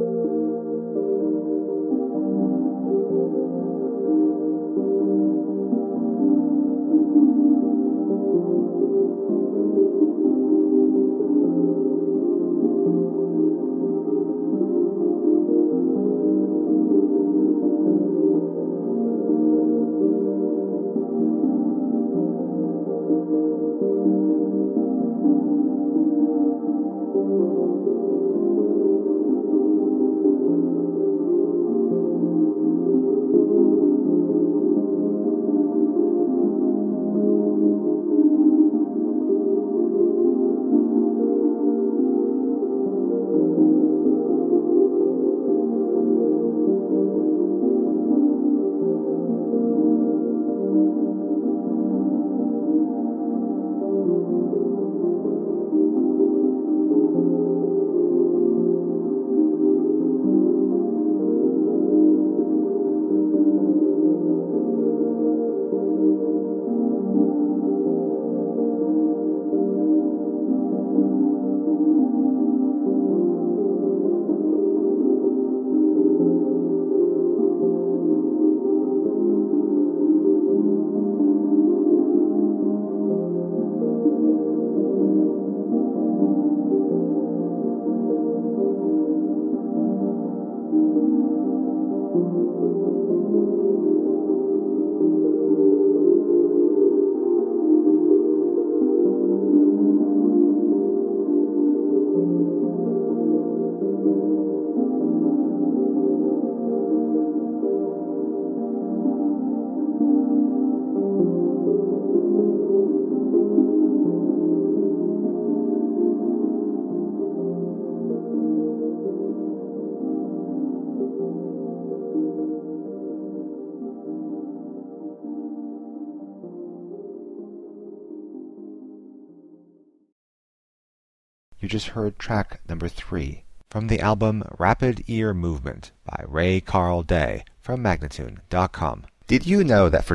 You just heard track number 3 from the album Rapid Ear Movement by Ray Carl Day from Magnatune.com. Did you know that for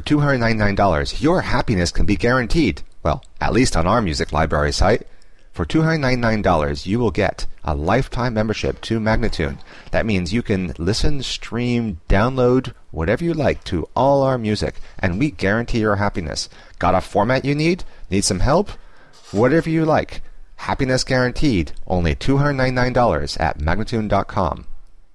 $299 your happiness can be guaranteed? Well, at least on our music library site. For $299 you will get a lifetime membership to Magnatune. That means you can listen, stream, download, whatever you like to all our music, and we guarantee your happiness. Got a format you need? Need some help? Whatever you like. Happiness guaranteed. Only $299 at Magnatune.com.